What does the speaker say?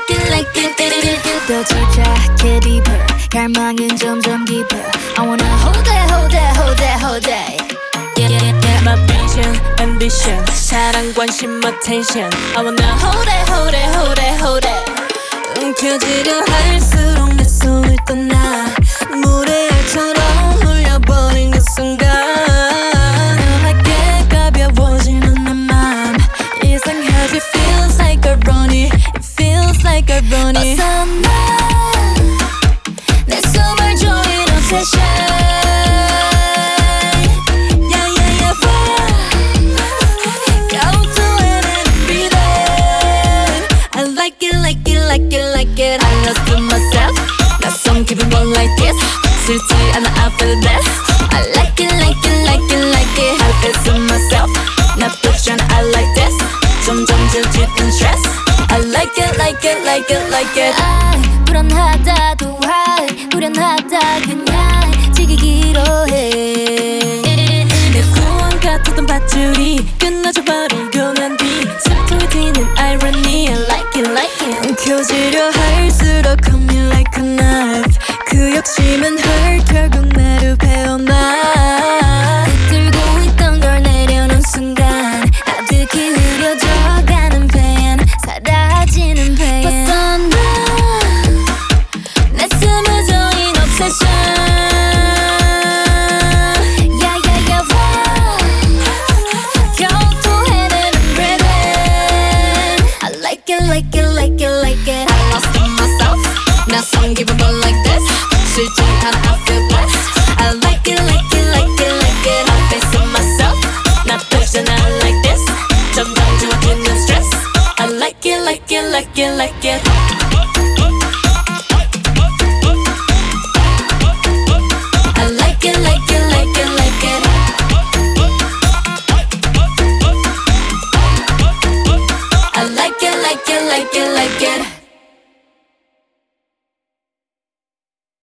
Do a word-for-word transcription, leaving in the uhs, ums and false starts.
like it, like it, like it. 더 집착해 deeper. 갈망은 점점 deeper. I wanna hold that, hold that, hold that, hold that. Yeah, yeah, yeah. My vision, ambition, 사랑, 관심, attention. I wanna hold it, hold it, hold it, hold it. 움켜쥐려 할수록 내 손을 떠나 모래알처럼 흘려버린 그 순간 묘하게 가벼워지는 내 맘 이상하게 feels like irony. It feels like irony. 벗어나 내 숨을 조인 obsession. I lost to myself. 낯선 기분 more like this. 싫지 않아 I feel this. I like it, like it, like it, like it. I feel to myself. 나쁘지 않아 I like this. 점점 질주는 stress. I like it, like it, like it, like it. 아, 불안하다도 high, 불안하다 그냥 지기기로 해. 내 소원 같았던 밧줄이 끝나줘 바로 변한 뒤 슬픔이 튀는 irony. I like it, like it. 움켜쥐려 할수록 cut me like a knife. 그 욕심은 hurt 결국 나를 베어놔. 들고 있던 걸 내려놓은 순간 아득히 흐려져가는 pain, 사라지는 pain. 벗어나 내 숨을 조인 obsession. Like it, like it, like it. I lost in myself. 낯선 기분 more like this. 싫지 않아 I feel blessed. I like it, like it, like it, like it. I face it myself. 나쁘지 않아 I like this. 점점 좋아지는 stress. I like it, like it, like it, like it.